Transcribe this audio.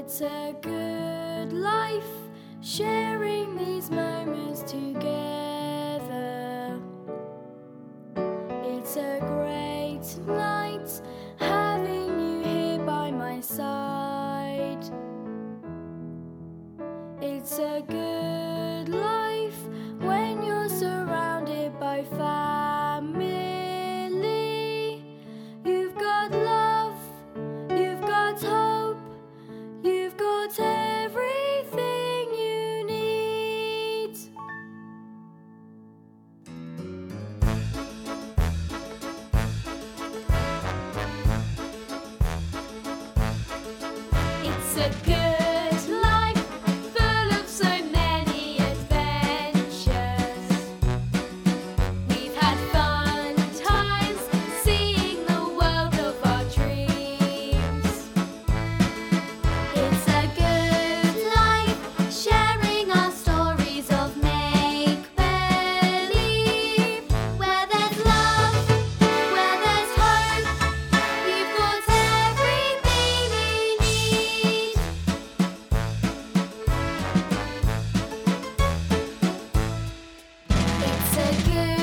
It's a good life, sharing these moments together. It's a great night, having you here by my side. It's a good life when you're surrounded by family. You've got love, you've got hope, you've got everything you need. It's a good life, full of so many adventures. We've had fun times, seeing the world of our dreams. It's a good life, sharing our stories of make-believe. Where there's love, where there's hope, you've got everything you need. It's a good